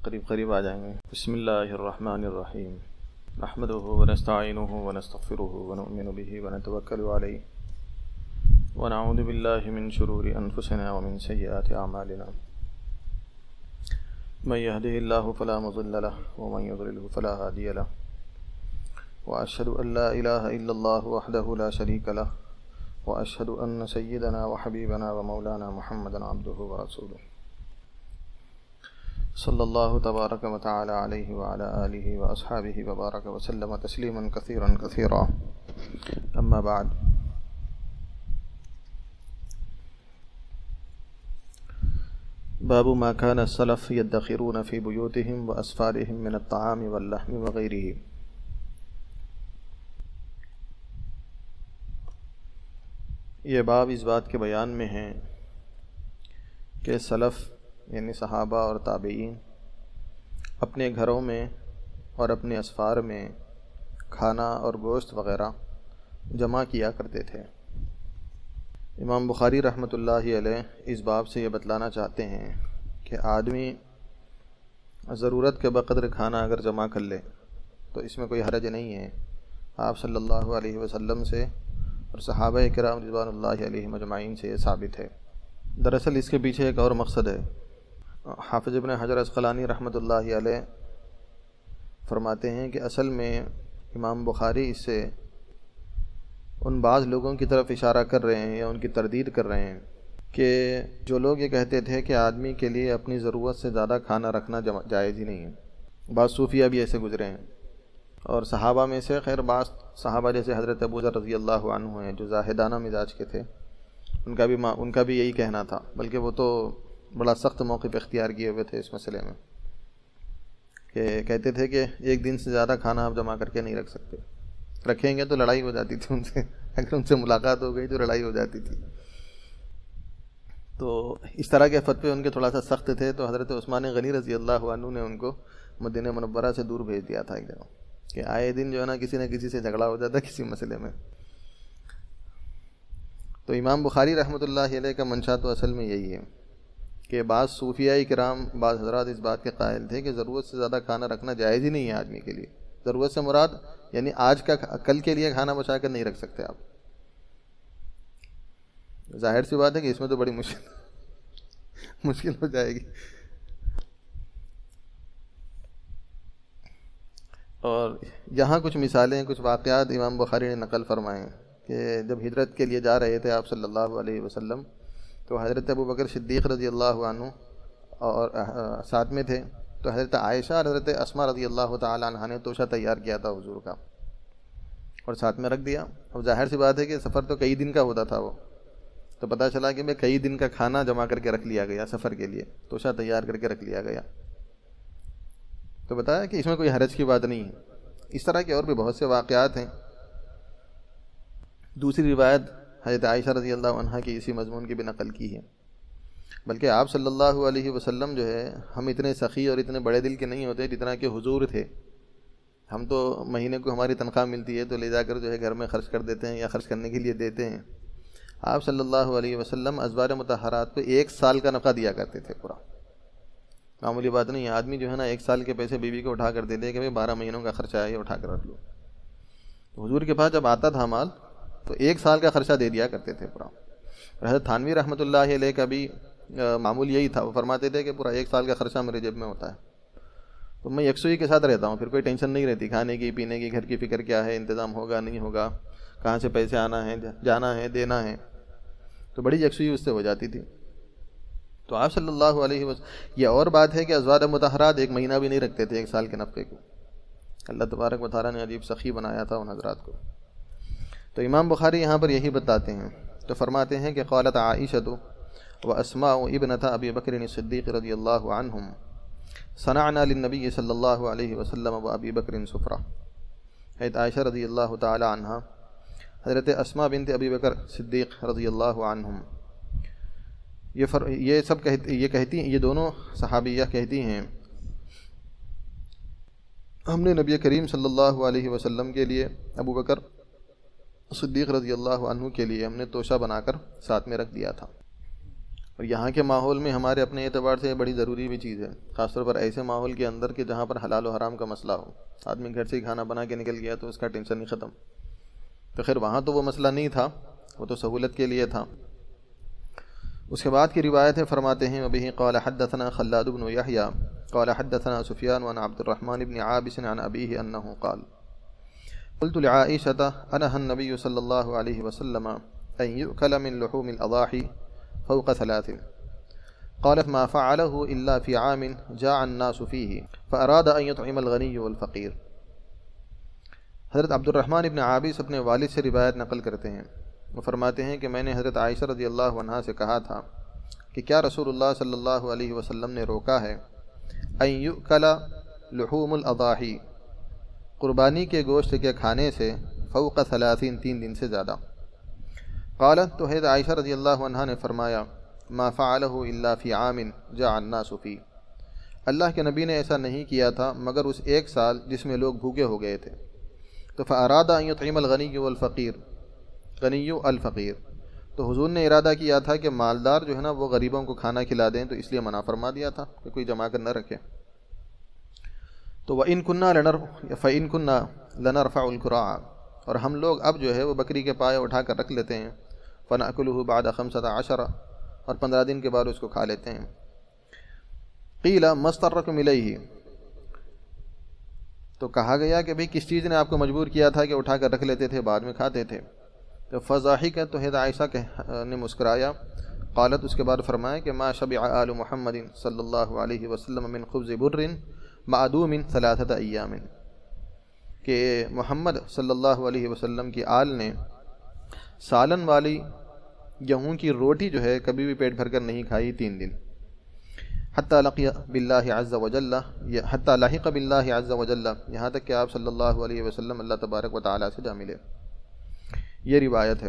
قریب آ جائیں گے۔ بسم اللہ الرحمن الرحیم نحمدہ ونستعینہ ونستغفرہ ونؤمن بہ ونتوکل علیہ ونعوذ باللہ من شرور انفسنا ومن سیئات اعمالنا من یہدہ اللہ فلا مضل له ومن یضلل فلا ہادی له واشہد ان لا الہ الا اللہ وحدہ لا شریک له واشہد ان سیدنا وحبیبنا ومولانا محمدا عبدہ ورسولہ صلی اللہ تبارک و تعالی علیہ وعلی آلہ واصحابہ وبارک وسلم تسلیما کثیرا کثیرا اما بعد۔ باب ما كان السلف يدخرون في بيوتهم واسفارهم من الطعام واللحم وغيره۔ یہ باب اس بات کے بیان میں ہے کہ سلف یعنی صحابہ اور تابعین اپنے گھروں میں اور اپنے اسفار میں کھانا اور گوشت وغیرہ جمع کیا کرتے تھے۔ امام بخاری رحمۃ اللہ علیہ اس باب سے یہ بتلانا چاہتے ہیں کہ آدمی ضرورت کے بقدر کھانا اگر جمع کر لے تو اس میں کوئی حرج نہیں ہے۔ آپ صلی اللہ علیہ وسلم سے اور صحابہ کرام رضوان اللہ علیہم اجمعین سے یہ ثابت ہے۔ دراصل اس کے پیچھے ایک اور مقصد ہے۔ حافظ ابن حجر عسقلانی رحمۃ اللہ علیہ فرماتے ہیں کہ اصل میں امام بخاری اس سے ان بعض لوگوں کی طرف اشارہ کر رہے ہیں یا ان کی تردید کر رہے ہیں کہ جو لوگ یہ کہتے تھے کہ آدمی کے لیے اپنی ضرورت سے زیادہ کھانا رکھنا جائز ہی نہیں ہے۔ بعض صوفیہ بھی ایسے گزرے ہیں، اور صحابہ میں سے خیر بعض صحابہ جیسے حضرت ابو ذر رضی اللہ عنہ ہیں جو زاہدانہ مزاج کے تھے، ان کا بھی یہی کہنا تھا، بلکہ وہ تو بڑا سخت موقف اختیار کیے ہوئے تھے اس مسئلے میں، کہ کہتے تھے کہ ایک دن سے زیادہ کھانا آپ جمع کر کے نہیں رکھ سکتے، رکھیں گے تو لڑائی ہو جاتی تھی ان سے، اگر ان سے ملاقات ہو گئی تو لڑائی ہو جاتی تھی۔ تو اس طرح کے فتوے ان کے تھوڑا سا سخت تھے، تو حضرت عثمان غنی رضی اللہ عنہ نے ان کو مدینہ منورہ سے دور بھیج دیا تھا ایک جگہ، کہ آئے دن جو ہے نا کسی نہ کسی سے جھگڑا ہو جاتا کسی مسئلے میں۔ تو امام بخاری رحمۃ اللہ علیہ کا منشا تو اصل میں یہی ہے کہ بعض صوفیاء کرام بعض حضرات اس بات کے قائل تھے کہ ضرورت سے زیادہ کھانا رکھنا جائز ہی نہیں ہے آدمی کے لیے۔ ضرورت سے مراد یعنی آج کا کل کے لیے کھانا بچا کر نہیں رکھ سکتے آپ۔ ظاہر سی بات ہے کہ اس میں تو بڑی مشکل ہو جائے گی۔ اور یہاں کچھ مثالیں، کچھ واقعات امام بخاری نے نقل فرمائے کہ جب ہجرت کے لیے جا رہے تھے آپ صلی اللہ علیہ وسلم، تو حضرت ابو بکر صدیق رضی اللہ عنہ اور ساتھ میں تھے، تو حضرت عائشہ اور حضرت اسماء رضی اللہ تعالی عنہ نے توشہ تیار کیا تھا حضور کا اور ساتھ میں رکھ دیا۔ اب ظاہر سی بات ہے کہ سفر تو کئی دن کا ہوتا تھا، وہ تو پتہ چلا کہ کئی دن کا کھانا جمع کر کے رکھ لیا گیا سفر کے لیے، توشہ تیار کر کے رکھ لیا گیا، تو بتایا کہ اس میں کوئی حرج کی بات نہیں ہے۔ اس طرح کے اور بھی بہت سے واقعات ہیں۔ دوسری روایت حضرت عائشہ رضی اللہ عنہ کی اسی مضمون کی بھی نقل کی ہے، بلکہ آپ صلی اللہ علیہ وسلم جو ہے ہم اتنے سخی اور اتنے بڑے دل کے نہیں ہوتے جتنا کہ حضور تھے۔ ہم تو مہینے کو ہماری تنخواہ ملتی ہے تو لے جا کر جو ہے گھر میں خرچ کر دیتے ہیں یا خرچ کرنے کے لیے دیتے ہیں۔ آپ صلی اللہ علیہ وسلم ازواج مطہرات کو 1 سال کا نفقہ دیا کرتے تھے پورا۔ معمولی بات نہیں ہے، آدمی جو ہے نا 1 سال کے پیسے بیوی کو اٹھا کر دے دے کہ 12 مہینوں کا خرچہ ہے یہ اٹھا کر رکھ لو۔ حضور کے پاس جب آتا تھا مال تو 1 سال کا خرچہ دے دیا کرتے تھے پورا۔ حضرت تھانوی رحمۃ اللہ علیہ کا بھی معمول یہی تھا، وہ فرماتے تھے کہ پورا 1 سال کا خرچہ میرے جیب میں ہوتا ہے، تو میں یکسوئی کے ساتھ رہتا ہوں، پھر کوئی ٹینشن نہیں رہتی کھانے کی پینے کی، گھر کی فکر کیا ہے، انتظام ہوگا نہیں ہوگا، کہاں سے پیسے آنا ہے جانا ہے دینا ہے، تو بڑی یکسوئی اس سے ہو جاتی تھی۔ تو آپ صلی اللہ علیہ وسلم، یہ اور بات ہے کہ ازواج مطہرات 1 مہینہ بھی نہیں رکھتے تھے 1 سال کے نفقے کو۔ اللہ تبارک و تعالیٰ نے عجیب سخی بنایا تھا ان حضرات کو۔ تو امام بخاری یہاں پر یہی بتاتے ہیں، تو فرماتے ہیں کہ قالت عائشہ واسماء ابنۃ ابی بکر الصدیق رضی اللہ عنہم صنعنا للنبی صلی اللہ علیہ وسلم وابی بکر سفرہ۔ حضرت عائشہ رضی اللہ تعالی عنہ، حضرت اسماء بنت ابی بکر صدیق رضی اللہ عنہم، یہ دونوں صحابیہ کہتی ہیں ہم نے نبی کریم صلی اللہ علیہ وسلم کے لیے ابو بکر صدیق رضی اللہ عنہ کے لیے ہم نے توشہ بنا کر ساتھ میں رکھ دیا تھا۔ اور یہاں کے ماحول میں ہمارے اپنے اعتبار سے بڑی ضروری بھی چیز ہے، خاص طور پر ایسے ماحول کے اندر کہ جہاں پر حلال و حرام کا مسئلہ ہو. آدمی گھر سے ہی کھانا بنا کے نکل گیا تو اس کا ٹینشن ہی ختم. تو خیر وہاں تو وہ مسئلہ نہیں تھا، وہ تو سہولت کے لیے تھا. اس کے بعد کی روایت ہے، فرماتے ہیں وبه قال حدثنا خلاد بن يحيى قال حدثنا سفيان عن عبد الرحمن بن عابس عن أبيه أنه قال قلت لعائشة أنهى النبي صلى الله عليه وسلم أن يؤكل من لحوم الأضاحي فوق 3 قالت ما فعله إلا في عام جاع الناس فيه فأراد أن يطعم الغني والفقير. حضرت عبد الرحمن ابن عابس اپنے والد سے روایت نقل کرتے ہیں، وہ فرماتے ہیں کہ میں نے حضرت عائشہ رضی اللہ عنہا سے کہا تھا کہ کیا رسول اللہ صلی اللہ علیہ وسلم نے روکا ہے ان یؤکل لحوم الاضاحی، قربانی کے گوشت کے کھانے سے، فوق 3 دن سے زیادہ. قالت، تو حضرت عائشہ رضی اللہ عنہا نے فرمایا ما فعلہ الا فی عام جاع الناس فی، اللہ کے نبی نے ایسا نہیں کیا تھا مگر اس ایک سال جس میں لوگ بھوکے ہو گئے تھے. تو فاراد ان یطعم الغنی والفقیر، غنی الفقیر، تو حضور نے ارادہ کیا تھا کہ مالدار جو ہے نا وہ غریبوں کو کھانا کھلا دیں، تو اس لیے منع فرما دیا تھا کہ کوئی جمع کر نہ رکھے. تو وَإِن كُنَّا لَنَرْفَعُ الْكُرَاعَ، اور ہم لوگ اب جو ہے وہ بکری کے پائے اٹھا کر رکھ لیتے ہیں، فَنَأْكُلُهُ بَعْدَ 15 اور 15 دن کے بعد اس کو کھا لیتے ہیں. قِيلَ مَا اضْطَرَّكُمْ إِلَيْهِ، تو کہا گیا کہ بھئی کس چیز نے آپ کو مجبور کیا تھا کہ اٹھا کر رکھ لیتے تھے بعد میں کھاتے تھے. تو فضاحکت، تو حضرت عائشہ نے مسکرایا. قالت، اس کے بعد فرمایا کہ ما شبع آل محمد صلی اللہ علیہ وسلم من خبز بر معدوم 3 ایام، کہ محمد صلی اللہ علیہ وسلم کی آل نے سالن والی گیہوں کی روٹی جو ہے کبھی بھی پیٹ بھر کر نہیں کھائی 3 دن. حتی لقی باللہ عز وجل، حتی لحق باللہ عز وجل، یہاں تک کہ آپ صلی اللہ علیہ وسلم اللہ تبارک و تعالی سے جا ملے. یہ روایت ہے.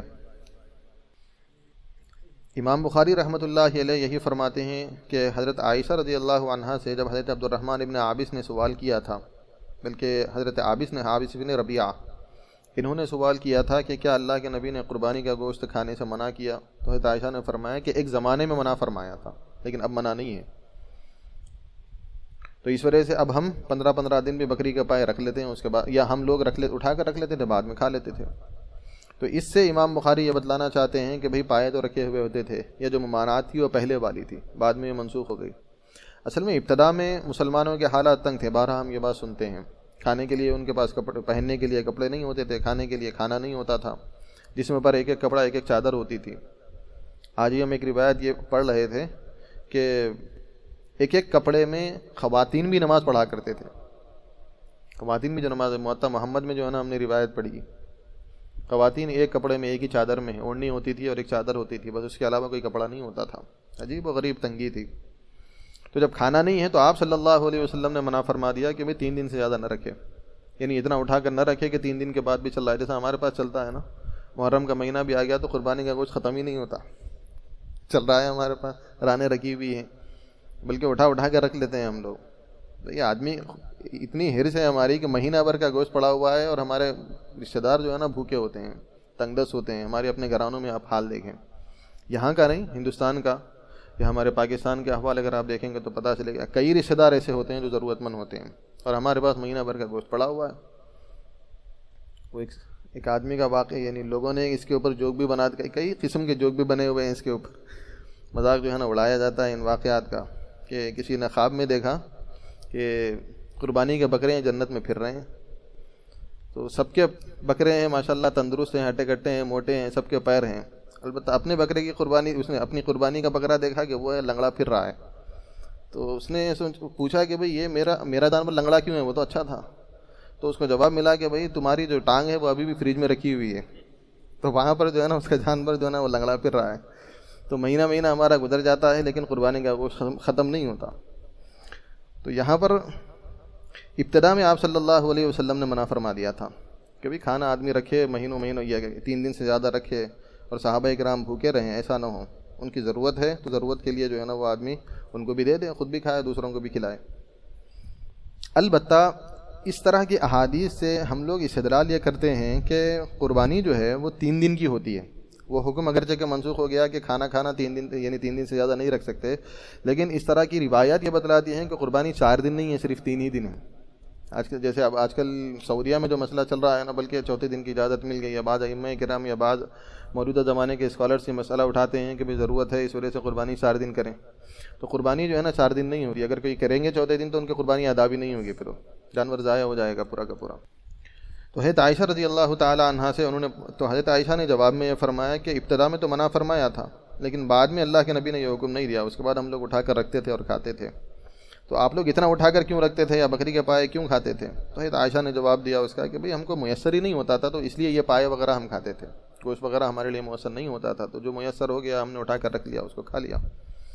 امام بخاری رحمۃ اللہ علیہ یہی فرماتے ہیں کہ حضرت عائشہ رضی اللہ عنہا سے جب حضرت عبد الرحمن ابن عابس نے سوال کیا تھا، بلکہ حضرت عابس بن ربیعہ، انہوں نے سوال کیا تھا کہ کیا اللہ کے نبی نے قربانی کا گوشت کھانے سے منع کیا، تو حضرت عائشہ نے فرمایا کہ ایک زمانے میں منع فرمایا تھا لیکن اب منع نہیں ہے. تو اس وجہ سے اب ہم 15 دن بھی بکری کا پائے رکھ لیتے ہیں، اس کے بعد یا ہم لوگ اٹھا کر رکھ لیتے تھے، بعد میں کھا لیتے تھے. تو اس سے امام بخاری یہ بتلانا چاہتے ہیں کہ بھئی پائے تو رکھے ہوئے ہوتے تھے، یا جو ممانعات تھی وہ پہلے والی تھی، بعد میں یہ منسوخ ہو گئی. اصل میں ابتدا میں مسلمانوں کے حالات تنگ تھے، بارہا ہم یہ بات سنتے ہیں. کھانے کے لیے ان کے پاس کپڑے، پہننے کے لیے کپڑے نہیں ہوتے تھے، کھانے کے لیے کھانا نہیں ہوتا تھا، جس میں پر ایک کپڑا ایک چادر ہوتی تھی. آج ہی ہم ایک روایت یہ پڑھ رہے تھے کہ ایک کپڑے میں خواتین بھی نماز پڑھا کرتے تھے. خواتین بھی جو نماز موطا محمد میں جو ہے نا ہم نے روایت پڑھی، خواتین ایک کپڑے میں ایک ہی چادر میں اوڑھنی ہوتی تھی اور ایک چادر ہوتی تھی، بس اس کے علاوہ کوئی کپڑا نہیں ہوتا تھا. عجیب و غریب تنگی تھی. تو جب کھانا نہیں ہے تو آپ صلی اللہ علیہ وسلم نے منع فرما دیا کہ بھئی 3 دن سے زیادہ نہ رکھے، یعنی اتنا اٹھا کر نہ رکھے کہ 3 دن کے بعد بھی چل رہا ہے. جیسا ہمارے پاس چلتا ہے نا، محرم کا مہینہ بھی آ گیا تو قربانی کا گوشت ختم ہی نہیں ہوتا، چل رہا ہے ہمارے پاس، رانے رکھی ہوئی ہیں، بلکہ اٹھا کر رکھ لیتے ہیں ہم لوگ. یہ آدمی اتنی حرص ہے ہماری کہ مہینہ بھر کا گوشت پڑا ہوا ہے اور ہمارے رشتہ دار جو ہے نا بھوکے ہوتے ہیں، تنگ دست ہوتے ہیں. ہمارے اپنے گھرانوں میں آپ حال دیکھیں، یہاں کا نہیں، ہندوستان کا یا ہمارے پاکستان کے احوال اگر آپ دیکھیں گے تو پتہ چلے گا کئی رشتہ دار ایسے ہوتے ہیں جو ضرورت مند ہوتے ہیں اور ہمارے پاس مہینہ بھر کا گوشت پڑا ہوا ہے. وہ ایک آدمی کا واقعہ، یعنی لوگوں نے اس کے اوپر جوک بھی بنا، کئی قسم کے جوک بھی بنے ہوئے ہیں اس کے اوپر، مذاق جو ہے نا اڑایا جاتا ہے ان واقعات کا، کہ کسی نے خواب میں دیکھا کہ قربانی کے بکرے ہیں جنت میں پھر رہے ہیں. تو سب کے بکرے ہیں ماشاءاللہ، تندرست ہیں، ہٹے کٹے ہیں، موٹے ہیں، سب کے پیر ہیں. البتہ اپنے بکرے کی قربانی، اس نے اپنی قربانی کا بکرا دیکھا کہ وہ ہے لنگڑا پھر رہا ہے. تو اس نے پوچھا کہ بھئی یہ میرا جانور لنگڑا کیوں ہے، وہ تو اچھا تھا. تو اس کو جواب ملا کہ بھئی تمہاری جو ٹانگ ہے وہ ابھی بھی فریج میں رکھی ہوئی ہے، تو وہاں پر جو ہے نا اس کا جانور جو ہے نا وہ لنگڑا پھر رہا ہے. تو مہینہ ہمارا گزر جاتا ہے لیکن قربانی کا گوشت ختم نہیں ہوتا. تو یہاں پر ابتدا میں آپ صلی اللہ علیہ وسلم نے منع فرما دیا تھا کہ بھی کھانا آدمی رکھے مہینوں یا 3 دن سے زیادہ رکھے اور صحابہ کرام بھوکے رہیں، ایسا نہ ہو. ان کی ضرورت ہے تو ضرورت کے لیے جو ہے نا وہ آدمی ان کو بھی دے دے، خود بھی کھائے، دوسروں کو بھی کھلائے. البتہ اس طرح کی احادیث سے ہم لوگ استدلال یہ کرتے ہیں کہ قربانی جو ہے وہ 3 دن کی ہوتی ہے، وہ حکم اگرچہ کہ منسوخ ہو گیا کہ کھانا 3 دن یعنی 3 دن سے زیادہ نہیں رکھ سکتے، لیکن اس طرح کی روایات یہ بتلاتی ہیں کہ قربانی 4 دن نہیں ہے، صرف 3 ہی دن ہے۔ جیسے اب آج کل سعودیہ میں جو مسئلہ چل رہا ہے نا، بلکہ 4تھے دن کی اجازت مل گئی ہے۔ بعض ائمہ کرام یا بعض موجودہ زمانے کے اسکالرس یہ مسئلہ اٹھاتے ہیں کہ ضرورت ہے اس وجہ سے قربانی 4 دن کریں، تو قربانی جو ہے نا 4 دن نہیں ہوگی۔ اگر کوئی کریں گے 4تھے دن تو ان کی قربانی ادا بھی نہیں ہوگی، پھر جانور ضائع ہو جائے گا پورا کا پورا۔ تو حضرت عائشہ رضی اللہ تعالی عنہا سے حضرت عائشہ نے جواب میں یہ فرمایا کہ ابتدا میں تو منع فرمایا تھا، لیکن بعد میں اللہ کے نبی نے یہ حکم نہیں دیا، اس کے بعد ہم لوگ اٹھا کر رکھتے تھے اور کھاتے تھے۔ تو آپ لوگ اتنا اٹھا کر کیوں رکھتے تھے یا بکری کے پائے کیوں کھاتے تھے؟ تو حضرت عائشہ نے جواب دیا اس کا کہ بھئی ہم کو میسر ہی نہیں ہوتا تھا، تو اس لیے یہ پائے وغیرہ ہم کھاتے تھے، گوشت وغیرہ ہمارے لیے میسر نہیں ہوتا تھا، تو جو میسر ہو گیا ہم نے اٹھا کر رکھ لیا، اس کو کھا لیا۔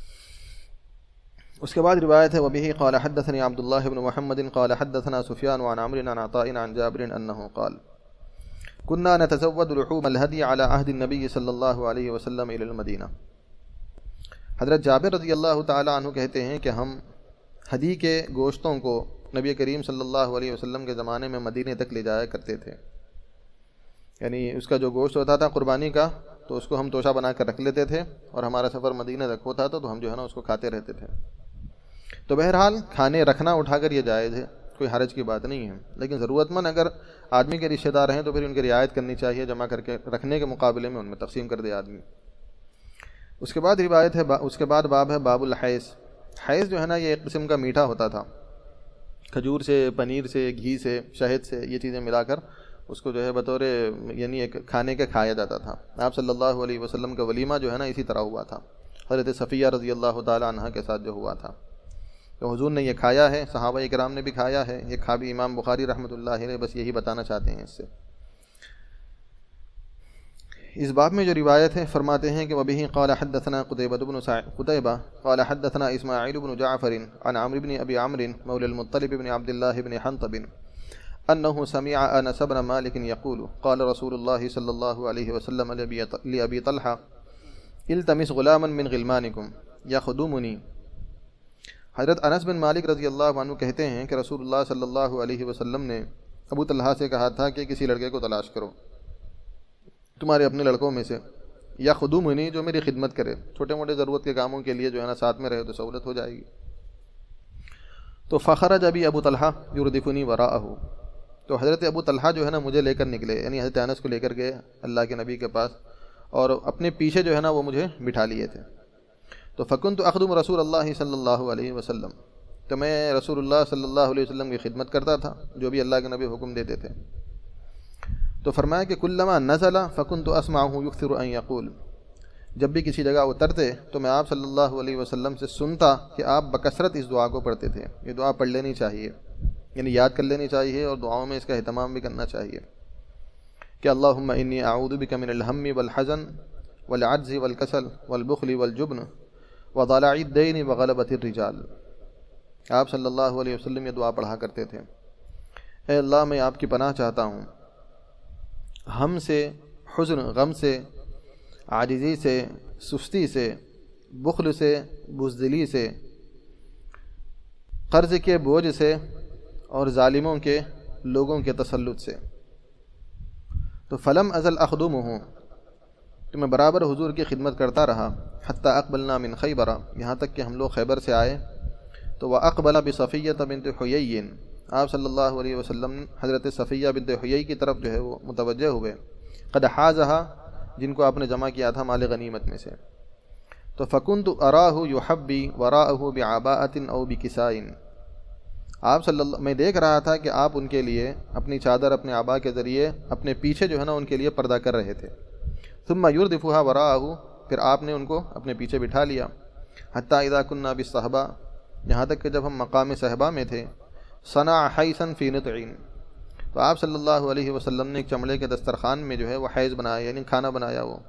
اس کے بعد روایت ہے وبه قال حدثني عبد الله بن محمد قال حدثنا سفيان عن عمرو عن عطاء عن جابر انه قال كنا نتزود لحوم الهدي على عهد النبي صلی اللہ علیہ وسلم الى المدینہ۔ حضرت جابر رضی اللہ تعالی عنہ کہتے ہیں کہ ہم ہدی کے گوشتوں کو نبی کریم صلی اللہ علیہ وسلم کے زمانے میں مدینے تک لے جایا کرتے تھے، یعنی اس کا جو گوشت ہوتا تھا قربانی کا تو اس کو ہم توشہ بنا کر رکھ لیتے تھے، اور ہمارا سفر مدینہ تک ہوتا تھا تو ہم جو ہے نا اس کو کھاتے رہتے تھے۔ تو بہرحال کھانے رکھنا اٹھا کر یہ جائز ہے، کوئی حرج کی بات نہیں ہے، لیکن ضرورت مند اگر آدمی کے رشتہ دار ہیں تو پھر ان کی رعایت کرنی چاہیے، جمع کر کے رکھنے کے مقابلے میں ان میں تقسیم کر دے آدمی۔ اس کے بعد روایت ہے اس کے بعد باب ہے باب الحیض۔ حیض جو ہے نا یہ ایک قسم کا میٹھا ہوتا تھا، کھجور سے، پنیر سے، گھی سے، شہد سے، یہ چیزیں ملا کر اس کو جو ہے بطور یعنی ایک کھانے کے کھایا جاتا تھا۔ آپ صلی اللہ علیہ وسلم کا ولیمہ جو ہے نا اسی طرح ہوا تھا، حضرت صفیہ رضی اللہ تعالی عنہا کے ساتھ جو ہوا تھا، تو حضور نے یہ کھایا ہے، صحابہ کرام نے بھی کھایا ہے، یہ کھا بھی امام بخاری رحمۃ اللہ علیہ بس یہی بتانا چاہتے ہیں اس سے۔ اس باب میں جو روایت ہے فرماتے ہیں کہ وبه قال حدثنا قتيبة قال حدثنا اسماعيل بن جعفر عن عمرو بن ابي عمرو مولى المطلب بن عبد الله بن حنطب انه سمع انس بن مالك يقول قال رسول الله صلى الله عليه وسلم لابي طلحه التمس غلاما من غلمانكم يخدمني۔ حضرت انس بن مالک رضی اللہ عنہ کہتے ہیں کہ رسول اللہ صلی اللہ علیہ وسلم نے ابو طلحہ سے کہا تھا کہ کسی لڑکے کو تلاش کرو تمہارے اپنے لڑکوں میں سے، یا خدومنی جو میری خدمت کرے، چھوٹے موٹے ضرورت کے کاموں کے لیے جو ہے نا ساتھ میں رہے تو سہولت ہو جائے گی۔ تو فخرج ابی ابو طلحہ یردفنی وراءہ، تو حضرت ابو طلحہ جو ہے نا مجھے لے کر نکلے، یعنی حضرت انس کو لے کر گئے اللہ کے نبی کے پاس، اور اپنے پیچھے جو ہے نا وہ مجھے بٹھا لیے تھے۔ تو فکنت اخدم رسول اللہ صلی اللہ علیہ وسلم، تو میں رسول اللہ صلی اللہ علیہ وسلم کی خدمت کرتا تھا، جو بھی اللہ کے نبی حکم دیتے تھے۔ تو فرمایا کہ کلما نزل فکنت اسمعه یکثر ان یقول، جب بھی کسی جگہ اترتے تو میں آپ صلی اللہ علیہ وسلم سے سنتا کہ آپ بکثرت اس دعا کو پڑھتے تھے۔ یہ دعا پڑھ لینی چاہیے، یعنی یاد کر لینی چاہیے، اور دعاؤں میں اس کا اہتمام بھی کرنا چاہیے کہ اللہم انی اعوذ بک من الہم والحزن والعجز والکسل والبخل والجبن وضلع الدین وغلبۃ الرجال۔ آپ صلی اللہ علیہ وسلم یہ دعا پڑھا کرتے تھے، اے اللہ میں آپ کی پناہ چاہتا ہوں ہم سے، حزن غم سے، عاجزی سے، سستی سے، بخل سے، بزدلی سے، قرض کے بوجھ سے، اور ظالموں کے لوگوں کے تسلط سے۔ تو فلم ازل اخدمہ، تو میں برابر حضور کی خدمت کرتا رہا، حتی اقبلنا من خیبر، یہاں تک کہ ہم لوگ خیبر سے آئے۔ تو وَأَقْبَلَ بِصَفِيَّةَ بنت حُيَيٍّ، آپ صلی اللہ علیہ وسلم حضرت صفیہ بنت حیی کی طرف جو ہے وہ متوجہ ہوئے، قد حازہا، جن کو آپ نے جمع کیا تھا مال غنیمت میں سے۔ تو فکنت اراہ یحبی وراءہ بعباءۃ او بکساء، آپ میں دیکھ رہا تھا کہ آپ ان کے لیے اپنی چادر، اپنے عبا کے ذریعے اپنے پیچھے جو ہے نا ان کے لیے پردہ کر رہے تھے۔ ثم یردفها وراءہ، پھر آپ نے ان کو اپنے پیچھے بٹھا لیا، حتی اذا کنا بالصحبہ، یہاں تک کہ جب ہم مقام صحبہ میں تھے، صنع حیثا فی نطعین، تو آپ صلی اللہ علیہ وسلم نے ایک چمڑے کے دسترخوان میں جو ہے وہ حیض بنایا، یعنی کھانا بنایا، وہ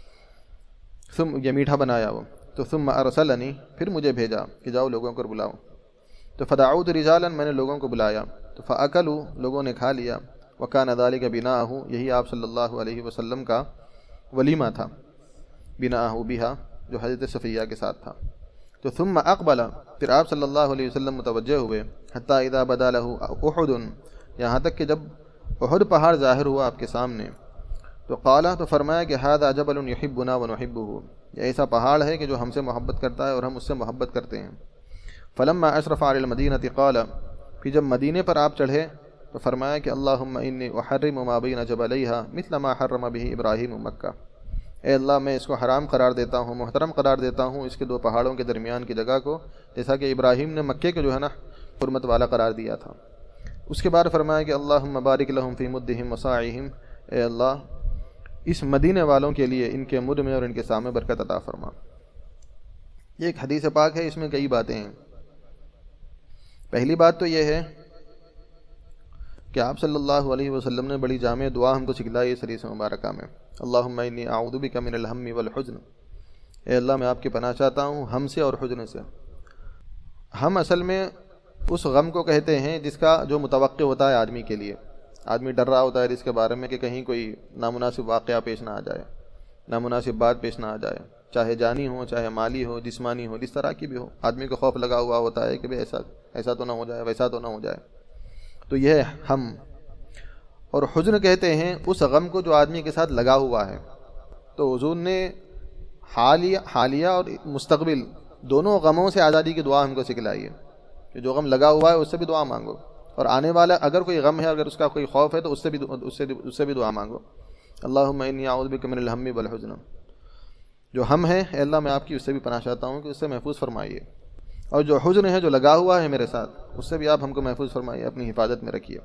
یہ میٹھا بنایا وہ۔ تو ثم ارسلنی، پھر مجھے بھیجا کہ جاؤ لوگوں کو بلاؤ۔ تو فدعوت رجالا، میں نے لوگوں کو بلایا، تو فاکلوا، لوگوں نے کھا لیا، وکان ذلک بناءہ، یہی آپ صلی اللہ علیہ وسلم کا ولیمہ تھا، بناءہ بہا، جو حضرت صفیہ کے ساتھ تھا۔ تو ثم اقبل، پھر آپ صلی اللہ علیہ وسلم متوجہ ہوئے، حتی اذا بدا لہ احد، یہاں تک کہ جب احد پہاڑ ظاہر ہوا آپ کے سامنے، تو قالا تو فرمایا کہ ھذا جبل یحبنا ونحبہ، یہ ایسا پہاڑ ہے کہ جو ہم سے محبت کرتا ہے اور ہم اس سے محبت کرتے ہیں۔ فلما اشرف علی المدینہ قال، پھر جب مدینے پر آپ چڑھے تو فرمایا کہ اللہم انی احرم ما بین جبلیہا مثل ما حرم بہ ابراہیم مکہ، اے اللہ میں اس کو حرام قرار دیتا ہوں، محترم قرار دیتا ہوں اس کے دو پہاڑوں کے درمیان کی جگہ کو، جیسا کہ ابراہیم نے مکے کو جو ہے نا حرمت والا قرار دیا تھا۔ اس کے بعد فرمایا کہ اللہم بارک لہم فی مدہم وصاعہم، اے اللہ اس مدینے والوں کے لیے ان کے مد میں اور ان کے سام میں برکت عطا فرما۔ یہ ایک حدیث پاک ہے، اس میں کئی باتیں ہیں۔ پہلی بات تو یہ ہے کہ آپ صلی اللہ علیہ وسلم نے بڑی جامع دعا ہم کو سکھلائی اس حدیث مبارکہ میں، اللہم انی اعوذ بک من الہم والحزن، اے اللہ میں آپ کی پناہ چاہتا ہوں ہم سے اور حزن سے۔ ہم اصل میں اس غم کو کہتے ہیں جس کا جو متوقع ہوتا ہے آدمی کے لیے، آدمی ڈر رہا ہوتا ہے اس کے بارے میں کہ کہیں کوئی نامناسب واقعہ پیش نہ آ جائے، نامناسب بات پیش نہ آ جائے، چاہے جانی ہو، چاہے مالی ہو، جسمانی ہو، جس طرح کی بھی ہو، آدمی کو خوف لگا ہوا ہوتا ہے کہ بھئی ایسا تو نہ ہو جائے، ویسا تو نہ ہو جائے۔ تو یہ ہم، اور حزن کہتے ہیں اس غم کو جو آدمی کے ساتھ لگا ہوا ہے۔ تو حضور نے حالیہ اور مستقبل دونوں غموں سے آزادی کی دعا ہم کو سکھلائی ہے کہ جو غم لگا ہوا ہے اس سے بھی دعا مانگو، اور آنے والا اگر کوئی غم ہے، اگر اس کا کوئی خوف ہے تو اس سے بھی دعا مانگو، اللہم انی اعوذ بک من الہم والحزن۔ جو ہم ہے اے اللہ میں آپ کی اس سے بھی پناہ چاہتا ہوں کہ اس سے محفوظ فرمائیے، اور جو حزن ہے جو لگا ہوا ہے میرے ساتھ اس سے بھی آپ ہم کو محفوظ فرمائیے، اپنی حفاظت میں رکھیے۔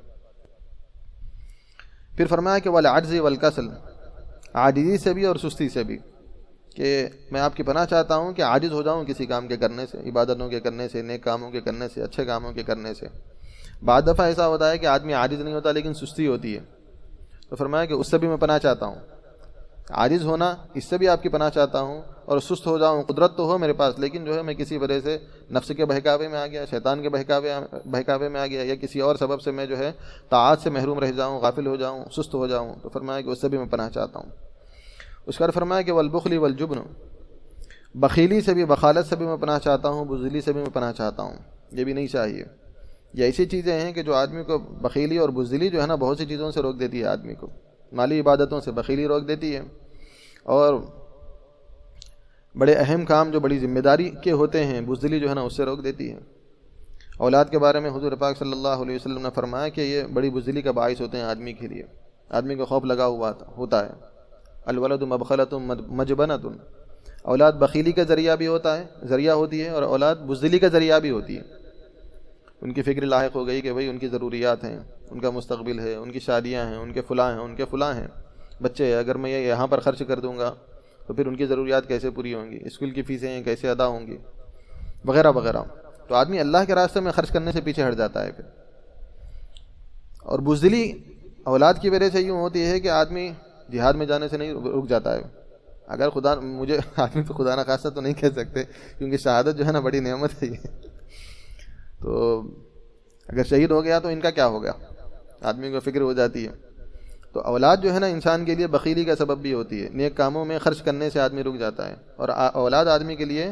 پھر فرمایا کہ والعجز والکسل، عاجزی سے بھی اور سستی سے بھی، کہ میں آپ کی پناہ چاہتا ہوں کہ عاجز ہو جاؤں کسی کام کے کرنے سے، عبادتوں کے کرنے سے، نیک کاموں کے کرنے سے، اچھے کاموں کے کرنے سے۔ بعض دفعہ ایسا ہوتا ہے کہ آدمی عاجز نہیں ہوتا لیکن سستی ہوتی ہے، تو فرمایا کہ اس سے بھی میں پناہ چاہتا ہوں، عاجز ہونا اس سے بھی آپ کی پناہ چاہتا ہوں، اور سست ہو جاؤں، قدرت تو ہو میرے پاس لیکن جو ہے میں کسی وجہ سے نفس کے بہکاوے میں آ گیا، شیطان کے بہکاوے میں آ گیا، یا کسی اور سبب سے میں جو ہے طاعات سے محروم رہ جاؤں، غافل ہو جاؤں، سست ہو جاؤں، تو فرمایا کہ اس سے بھی میں پناہ چاہتا ہوں۔ اس کے بعد فرمایا کہ والبخل والجبن، بخیلی سے بھی، بخالت سے بھی میں پناہ چاہتا ہوں، بزدلی سے بھی میں پناہ چاہتا ہوں، یہ بھی نہیں چاہیے۔ یہ ایسی چیزیں ہیں کہ جو آدمی کو، بخیلی اور بزدلی جو ہے نا بہت سی چیزوں سے روک دیتی ہے آدمی کو، مالی عبادتوں سے بخیلی روک دیتی ہے، اور بڑے اہم کام جو بڑی ذمہ داری کے ہوتے ہیں بزدلی جو ہے نا اس سے روک دیتی ہے۔ اولاد کے بارے میں حضور پاک صلی اللہ علیہ وسلم نے فرمایا کہ یہ بڑی بزدلی کا باعث ہوتے ہیں آدمی کے لیے، آدمی کو خوف لگا ہوا ہوتا ہے۔ الولد مبخلۃ مجبنۃ، اولاد بخیلی کا ذریعہ بھی ذریعہ ہوتی ہے، اور اولاد بزدلی کا ذریعہ بھی ہوتی ہے۔ ان کی فکر لاحق ہو گئی کہ بھئی ان کی ضروریات ہیں، ان کا مستقبل ہے، ان کی شادیاں ہیں، ان کے فلاں ہیں بچے، اگر میں یہ یہاں پر خرچ کر دوں گا تو پھر ان کی ضروریات کیسے پوری ہوں گی، اسکول کی فیسیں کیسے ادا ہوں گی، وغیرہ وغیرہ۔ تو آدمی اللہ کے راستے میں خرچ کرنے سے پیچھے ہٹ جاتا ہے پھر۔ اور بزدلی اولاد کی وجہ سے یوں ہوتی ہے کہ آدمی جہاد میں جانے سے نہیں رک جاتا ہے۔ اگر آدمی تو خدا نہ خواستہ تو نہیں کہہ سکتے کیونکہ شہادت جو ہے نا بڑی نعمت ہے یہ، تو اگر شہید ہو گیا تو ان کا کیا ہوگا، آدمی کو فکر ہو جاتی ہے۔ تو اولاد جو ہے نا انسان کے لیے بخیلی کا سبب بھی ہوتی ہے، نیک کاموں میں خرچ کرنے سے آدمی رک جاتا ہے، اور اولاد آدمی کے لیے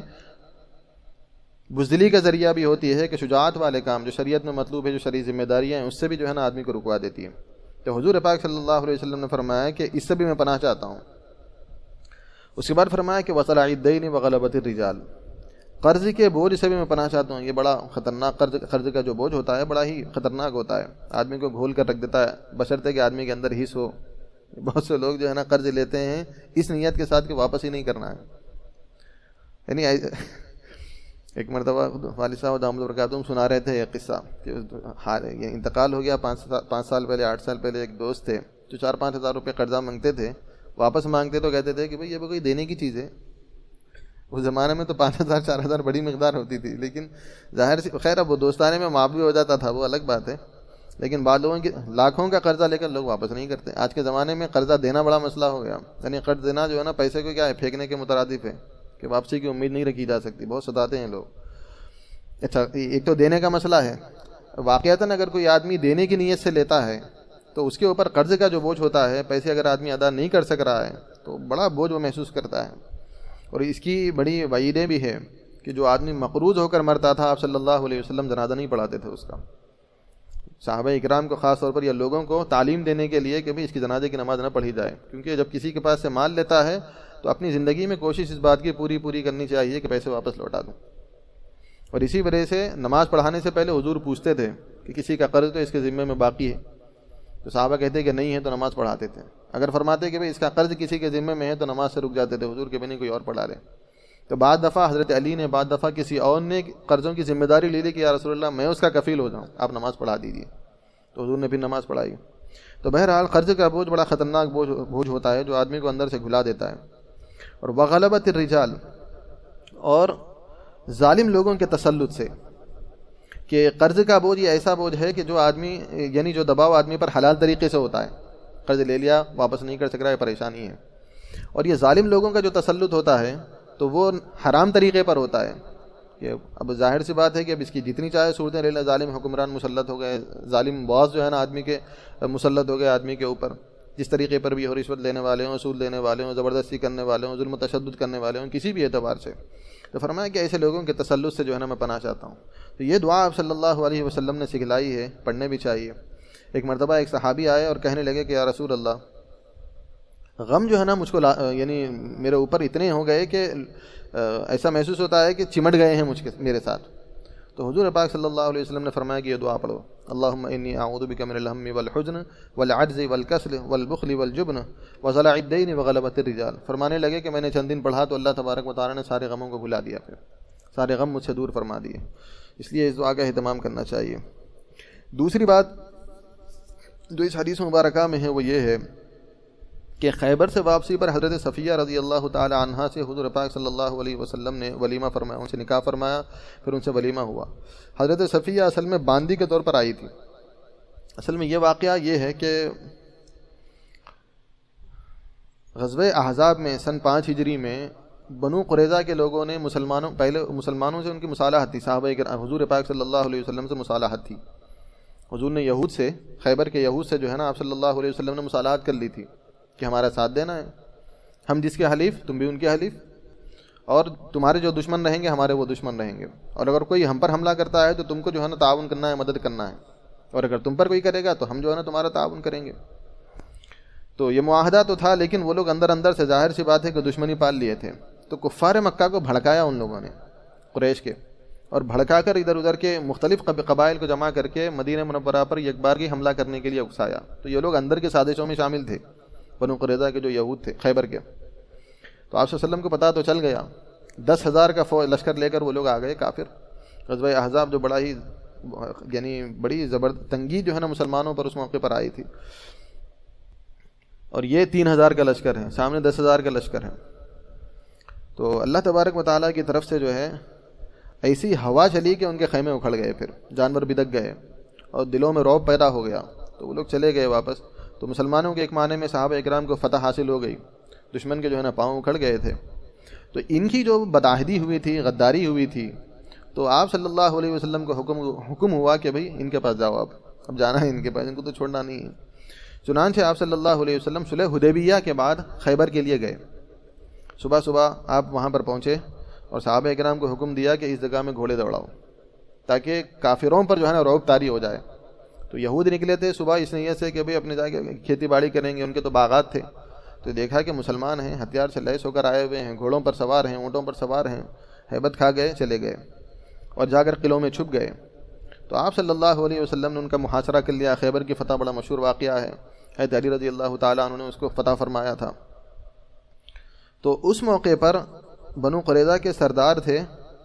بزدلی کا ذریعہ بھی ہوتی ہے کہ شجاعت والے کام جو شریعت میں مطلوب ہے، جو شرعی ذمہ داریاں ہیں، اس سے بھی جو ہے نا آدمی کو رکوا دیتی ہے۔ تو حضور پاک صلی اللہ علیہ وسلم نے فرمایا کہ اس سے بھی میں پناہ چاہتا ہوں۔ اس کے بعد فرمایا کہ وصلاح الدین وغلبۃ الرجال، قرض کے بوجھ سے بھی میں پناہ چاہتا ہوں۔ یہ بڑا خطرناک قرض کا جو بوجھ ہوتا ہے بڑا ہی خطرناک ہوتا ہے، آدمی کو گھول کر رکھ دیتا ہے، بشرطے کہ آدمی کے اندر حس ہو۔ بہت سے لوگ جو ہے نا قرض لیتے ہیں اس نیت کے ساتھ کہ واپس ہی نہیں کرنا ہے۔ یعنی ایک مرتبہ والد صاحب دامت برکاتہم سنا رہے تھے یہ قصہ کہ یہ انتقال ہو گیا 5 سال پہلے، 8 سال پہلے، ایک دوست تھے جو 4-5 ہزار روپے قرضہ مانگتے تھے، واپس مانگتے تو کہتے تھے کہ بھئی یہ کوئی دینے کی چیز ہے۔ اس زمانے میں تو 5,000 4,000 بڑی مقدار ہوتی تھی، لیکن ظاہر سی خیر اب وہ دوستانے میں معاف بھی ہو جاتا تھا، وہ الگ بات ہے، لیکن بعض لوگوں کی لاکھوں کا قرضہ لے کر لوگ واپس نہیں کرتے۔ آج کے زمانے میں قرضہ دینا بڑا مسئلہ ہو گیا، یعنی قرض دینا جو ہے نا پیسے کو کیا ہے پھینکنے کے مترادف ہے کہ واپسی کی امید نہیں رکھی جا سکتی، بہت ستاتے ہیں لوگ۔ اچھا، ایک تو دینے کا مسئلہ ہے، واقعتاً اگر کوئی آدمی دینے کی نیت سے لیتا ہے تو اس کے اوپر قرض کا جو بوجھ ہوتا ہے، پیسے اگر آدمی ادا نہیں کر سک رہا ہے تو بڑا بوجھ وہ محسوس کرتا ہے۔ اور اس کی بڑی وعیدیں بھی ہے کہ جو آدمی مقروض ہو کر مرتا تھا، آپ صلی اللہ علیہ وسلم جنازہ نہیں پڑھاتے تھے اس کا، صحابہ اکرام کو خاص طور پر یا لوگوں کو تعلیم دینے کے لیے کہ بھئی اس کی جنازے کی نماز نہ پڑھی جائے، کیونکہ جب کسی کے پاس سے مال لیتا ہے تو اپنی زندگی میں کوشش اس بات کی پوری کرنی چاہیے کہ پیسے واپس لوٹا دوں. اور اسی وجہ سے نماز پڑھانے سے پہلے حضور پوچھتے تھے کہ کسی کا قرض تو اس کے ذمے میں باقی ہے، تو صحابہ کہتے کہ نہیں ہے تو نماز پڑھاتے تھے. اگر فرماتے کہ بھئی اس کا قرض کسی کے ذمے میں ہے تو نماز سے رک جاتے تھے، حضور کہ نہیں کوئی اور پڑھا لے. تو بعد دفعہ حضرت علی نے بعد دفعہ کسی اور نے قرضوں کی ذمہ داری لی کہ یا رسول اللہ میں اس کا کفیل ہو جاؤں، آپ نماز پڑھا دیجیے. تو حضور نے پھر نماز پڑھائی. تو بہرحال قرض کا بوجھ بڑا خطرناک بوجھ ہوتا ہے جو آدمی کو اندر سے گھلا دیتا ہے. اور وغلبت الرجال، اور ظالم لوگوں کے تسلط سے، کہ قرض کا بوجھ یہ ایسا بوجھ ہے کہ جو آدمی یعنی جو دباؤ آدمی پر حلال طریقے سے ہوتا ہے، قرض لے لیا واپس نہیں کر سک رہا ہے، پریشانی ہے. اور یہ ظالم لوگوں کا جو تسلط ہوتا ہے تو وہ حرام طریقے پر ہوتا ہے. کہ اب ظاہر سی بات ہے کہ اب اس کی جتنی چاہے صورتیں لے لیں، ظالم حکمران مسلط ہو گئے، ظالم باز جو ہے نا آدمی کے مسلط ہو گئے آدمی کے اوپر، جس طریقے پر بھی ہو، رشوت لینے والے ہوں، سود لینے والے ہوں، زبردستی کرنے والے ہوں، ظلم و تشدد کرنے والے ہوں، کسی بھی اعتبار سے. تو فرمایا کہ ایسے لوگوں کے تسلط سے جو ہے نا میں پناہ چاہتا ہوں. تو یہ دعا آپ صلی اللہ علیہ وسلم نے سکھلائی ہے، پڑھنے بھی چاہیے. ایک مرتبہ ایک صحابی آئے اور کہنے لگے کہ یا رسول اللہ، غم جو ہے نا مجھ کو یعنی میرے اوپر اتنے ہو گئے کہ ایسا محسوس ہوتا ہے کہ چمٹ گئے ہیں میرے ساتھ. تو حضور پاک صلی اللہ علیہ وسلم نے فرمایا کہ یہ دعا پڑھو، اللہم انی اعوذ بک من الہم والحزن والعجز والکسل والبخل والجبن وضلع الدین وغلبۃ الرجال. فرمانے لگے کہ میں نے چند دن پڑھا تو اللہ تبارک و تعالیٰ نے سارے غموں کو بھلا دیا، پھر سارے غم مجھ سے دور فرما دیے. اس لیے اس دعا کا اہتمام کرنا چاہیے. دوسری بات جو اس حدیث مبارکہ میں ہے وہ یہ ہے کہ خیبر سے واپسی پر حضرت صفیہ رضی اللہ تعالی عنہا سے حضور پاک صلی اللہ علیہ وسلم نے ولیمہ فرمایا، ان سے نکاح فرمایا، پھر ان سے ولیمہ ہوا. حضرت صفیہ اصل میں باندی کے طور پر آئی تھی. اصل میں یہ واقعہ یہ ہے کہ غزوہ احزاب میں سن 5 ہجری میں بنو قریظہ کے لوگوں نے مسلمانوں سے ان کی مصالحت تھی، صحابہ حضور پاک صلی اللہ علیہ وسلم سے مصالحت تھی. حضور نے یہود سے، خیبر کے یہود سے جو ہے نا آپ صلی اللہ علیہ وسلم نے مصالحت کر لی تھی کہ ہمارا ساتھ دینا ہے، ہم جس کے حلیف تم بھی ان کے حلیف، اور تمہارے جو دشمن رہیں گے ہمارے وہ دشمن رہیں گے، اور اگر کوئی ہم پر حملہ کرتا ہے تو تم کو جو ہے نا تعاون کرنا ہے، مدد کرنا ہے، اور اگر تم پر کوئی کرے گا تو ہم جو ہے نا تمہارا تعاون کریں گے. تو یہ معاہدہ تو تھا، لیکن وہ لوگ اندر سے ظاہر سی بات ہے کہ دشمنی پال لیے تھے. تو کفار مکہ کو بھڑکایا ان لوگوں نے، قریش کے، اور بھڑکا کر ادھر ادھر کے مختلف قبائل کو جمع کر کے مدینہ منورہ پر یک بار کی حملہ کرنے کے لیے اکسایا. تو یہ لوگ اندر کے سازشوں میں شامل تھے، بنو قریظہ کے جو یہود تھے خیبر کے. تو آپ صلی اللہ علیہ وسلم کو پتہ تو چل گیا. 10,000 کا لشکر لے کر وہ لوگ آ گئے کافر. غزوہ احزاب جو بڑا ہی یعنی بڑی زبردست تنگی جو ہے نا مسلمانوں پر اس موقع پر آئی تھی، اور یہ 3,000 کا لشکر ہے، سامنے 10,000 کا لشکر ہے. تو اللہ تبارک و تعالیٰ کی طرف سے جو ہے ایسی ہوا چلی کہ ان کے خیمے اکھڑ گئے، پھر جانور بدک گئے اور دلوں میں رعب پیدا ہو گیا. تو وہ لوگ چلے گئے واپس. تو مسلمانوں کے ایک معنی میں صحابہ اکرام کو فتح حاصل ہو گئی، دشمن کے جو ہے نا پاؤں اکھڑ گئے تھے. تو ان کی جو بدعہدی ہوئی تھی، غداری ہوئی تھی، تو آپ صلی اللہ علیہ وسلم کو حکم ہوا کہ بھئی ان کے پاس جاؤ، اب جانا ہے ان کے پاس، ان کو تو چھوڑنا نہیں ہے. چنانچہ آپ صلی اللہ علیہ وسلم صلح حدیبیہ کے بعد خیبر کے لیے گئے. صبح آپ وہاں پر پہنچے اور صحابہ اکرام کو حکم دیا کہ اس جگہ میں گھوڑے دوڑاؤ تاکہ کافروں پر جو ہے نا رعب طاری ہو جائے. تو یہود نکلے تھے صبح اس نیت سے کہ بھئی اپنے جا کے کھیتی باڑی کریں گے، ان کے تو باغات تھے. تو دیکھا کہ مسلمان ہیں، ہتھیار سے لیس ہو کر آئے ہوئے ہیں، گھوڑوں پر سوار ہیں، اونٹوں پر سوار ہیں، ہیبت کھا گئے، چلے گئے اور جا کر قلعوں میں چھپ گئے. تو آپ صلی اللہ علیہ وسلم نے ان کا محاصرہ کر لیا. خیبر کی فتح بڑا مشہور واقعہ ہے، حضرت علی رضی اللہ تعالیٰ عنہ نے اس کو فتح فرمایا تھا. تو اس موقع پر بنو قریظہ کے سردار تھے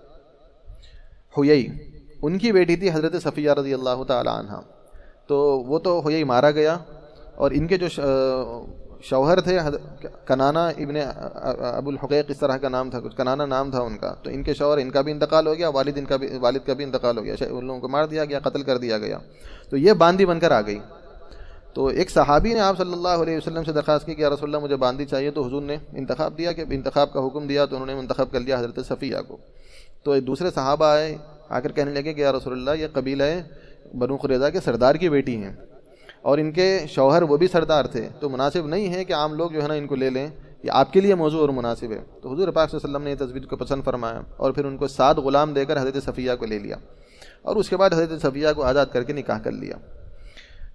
حیی، ان کی بیٹی تھی حضرت صفیہ رضی اللہ تعالیٰ عنہ. تو وہ تو حیی مارا گیا، اور ان کے جو شوہر تھے کنانا ابن ابو الحقیق، اس طرح کا نام تھا، کچھ کنانا نام تھا ان کا. تو ان کے شوہر ان کا بھی انتقال ہو گیا، والد کا بھی انتقال ہو گیا، ان لوگوں کو مار دیا گیا، قتل کر دیا گیا. تو یہ باندی بن کر آ گئی. تو ایک صحابی نے آپ صلی اللہ علیہ وسلم سے درخواست کی کہ یا رسول اللہ مجھے باندی چاہیے. تو حضور نے انتخاب کا حکم دیا، تو انہوں نے منتخب کر لیا حضرت صفیہ کو. تو ایک دوسرے صحابہ آئے، آ کر کہنے لگے کہ یا رسول اللہ یہ قبیلہ بنو قریظہ کے سردار کی بیٹی ہیں، اور ان کے شوہر وہ بھی سردار تھے، تو مناسب نہیں ہے کہ عام لوگ جو ہے نا ان کو لے لیں، یہ آپ کے لیے موضوع اور مناسب ہے. تو حضور پاک صلی اللہ علیہ وسلم نے یہ تجویز کو پسند فرمایا، اور پھر ان کو 7 غلام دے کر حضرت صفیہ کو لے لیا، اور اس کے بعد حضرت صفیہ کو آزاد کر کے نکاح کر لیا.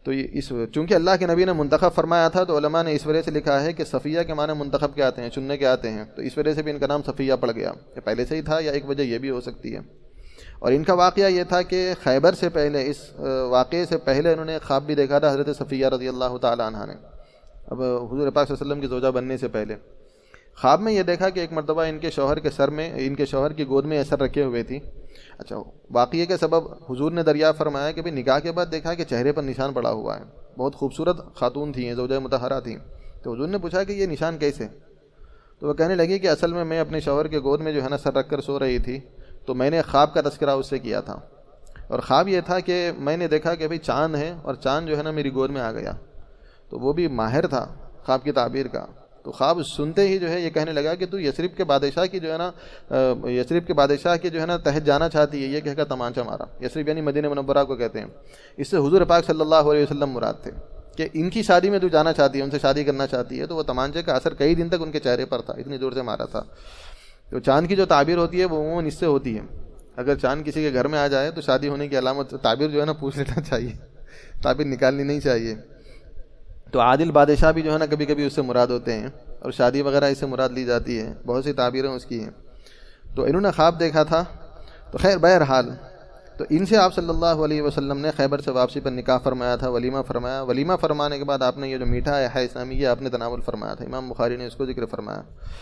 تو چونکہ اللہ کے نبی نے منتخب فرمایا تھا تو علماء نے اس وجہ سے لکھا ہے کہ صفیہ کے معنی منتخب کے آتے ہیں، چننے کے آتے ہیں، تو اس وجہ سے بھی ان کا نام صفیہ پڑ گیا، یہ پہلے سے ہی تھا یا ایک وجہ یہ بھی ہو سکتی ہے۔ اور ان کا واقعہ یہ تھا کہ خیبر سے پہلے، اس واقعے سے پہلے انہوں نے خواب بھی دیکھا تھا حضرت صفیہ رضی اللہ تعالی عنہا نے، اب حضور پاک صلی اللہ علیہ وسلم کی زوجہ بننے سے پہلے خواب میں یہ دیکھا کہ ایک مرتبہ ان کے شوہر کے سر میں، ان کے شوہر کی گود میں اثر رکھے ہوئے تھی۔ اچھا، واقعے کے سبب حضور نے دریافت فرمایا کہ نکاح کے بعد دیکھا کہ چہرے پر نشان پڑا ہوا ہے، بہت خوبصورت خاتون تھیں، زوجہ مطہرہ تھیں، تو حضور نے پوچھا کہ یہ نشان کیسے؟ تو وہ کہنے لگی کہ اصل میں اپنے شوہر کے گود میں جو ہے نا سر رکھ کر سو رہی تھی، تو میں نے خواب کا تذکرہ اس سے کیا تھا، اور خواب یہ تھا کہ میں نے دیکھا کہ چاند ہے اور چاند جو ہے نا میری گود میں آ گیا، تو وہ بھی ماہر تھا خواب کی تعبیر کا۔ تو خواب سنتے ہی جو ہے یہ کہنے لگا کہ تو یثرب کے بادشاہ کی جو ہے نا، یثرب کے بادشاہ کی جو ہے نا تحت جانا چاہتی ہے، یہ کہہ کر تمانچہ مارا۔ یثرب یعنی مدینہ منورہ کو کہتے ہیں، اس سے حضور پاک صلی اللہ علیہ وسلم مراد تھے کہ ان کی شادی میں تو جانا چاہتی ہے، ان سے شادی کرنا چاہتی ہے، تو وہ تمانچے کا اثر کئی دن تک ان کے چہرے پر تھا، اتنی زور سے مارا تھا۔ تو چاند کی جو تعبیر ہوتی ہے وہ عموماً اس سے ہوتی ہے، اگر چاند کسی کے گھر میں آ جائے تو شادی ہونے کی علامت، تعبیر جو ہے نا پوچھ لینا چاہیے، تعبیر نکالنی نہیں چاہیے۔ تو عادل بادشاہ بھی جو ہے نا کبھی کبھی اس سے مراد ہوتے ہیں، اور شادی وغیرہ اس سے مراد لی جاتی ہے، بہت سی تعبیریں اس کی ہیں۔ تو انہوں نے خواب دیکھا تھا، تو خیر بہرحال تو ان سے آپ صلی اللہ علیہ وسلم نے خیبر سے واپسی پر نکاح فرمایا تھا، ولیمہ فرمایا، ولیمہ فرمانے کے بعد آپ نے یہ جو میٹھا ہے اسلامی، یہ آپ نے تناول فرمایا تھا، امام بخاری نے اس کو ذکر فرمایا۔